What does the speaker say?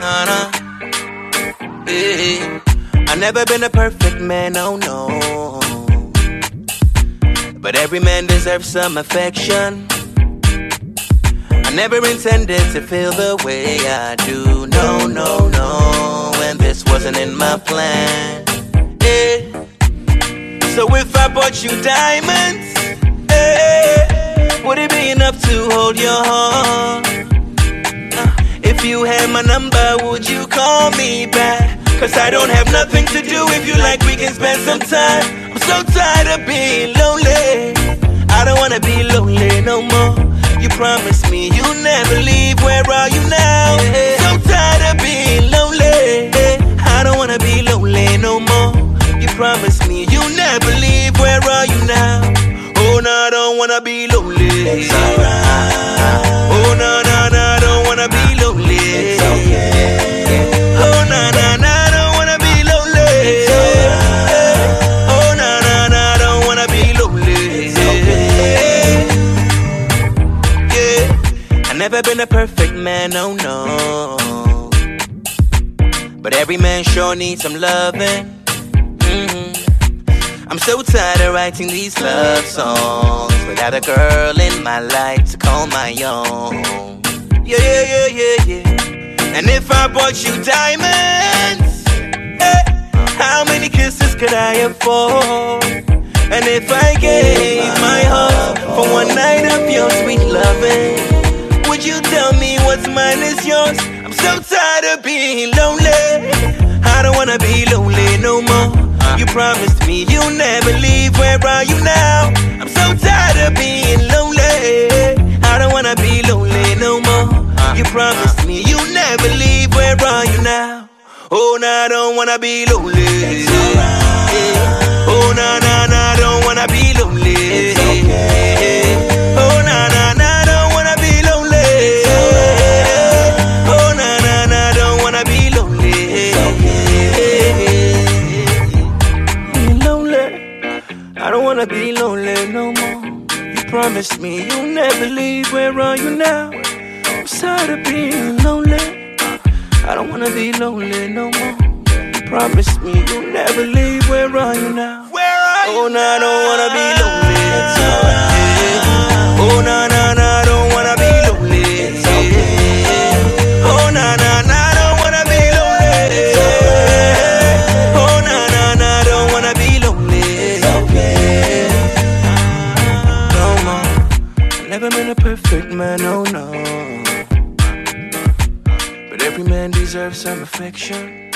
nah. Yeah. I never been a perfect man, oh no. But every man deserves some affection. I never intended to feel the way I do. No, no, no. And this wasn't in my plan. Yeah. So if I bought you diamonds, would it be enough to hold your heart? If you had my number, would you call me back? Cause I don't have nothing to do. If you like, we can spend some time. I'm so tired of being lonely. I don't wanna be lonely no more. You promised me you'll never leave. Where are you now? So tired of being lonely. I don't wanna be lonely no more. You promised me you'll never leave. Where are you now? Oh no, I don't wanna be lonely. It's alright. Oh no, no, no, I don't wanna be lonely. It's okay. Oh no, no, no, I don't wanna be lonely. It's alright. Oh no, no, no, I don't wanna be lonely. It's okay. Yeah, I never been a perfect man, oh no. But every man sure needs some loving. I'm so tired of writing these love songs without a girl in my life to call my own. Yeah, yeah, yeah, yeah, yeah. And if I bought you diamonds, how many kisses could I afford? And if I gave my heart for one night of your sweet loving, would you tell me what's mine is yours? I'm so tired of being lonely. I don't wanna be lonely no more. You promised me you'll never leave. Where are you now? I'm so tired of being lonely. I don't wanna be lonely no more. You promised me you'll never leave. Where are you now? Oh, no, I don't wanna be lonely. It's alright. Oh, no, no, no, I don't wanna be lonely. It's okay. Oh, no, no, no, I don't wanna be lonely. It's alright. Oh, no, no, no, I don't wanna be lonely. It's okay. I don't wanna be lonely no more. You promised me you'll never leave. Where are you now? I'm tired of being lonely. I don't wanna be lonely no more. You promised me you'll never leave. Where are you now? Where are you? Oh no, I don't wanna be lonely. It's alright. Oh no, no, no, I don't wanna be lonely. It's okay. Oh no, no, no, I don't wanna be lonely. It's alright. Oh no, no, no, I don't wanna be lonely. It's okay. No more. Never been a perfect man, oh no. But every man deserves some affection.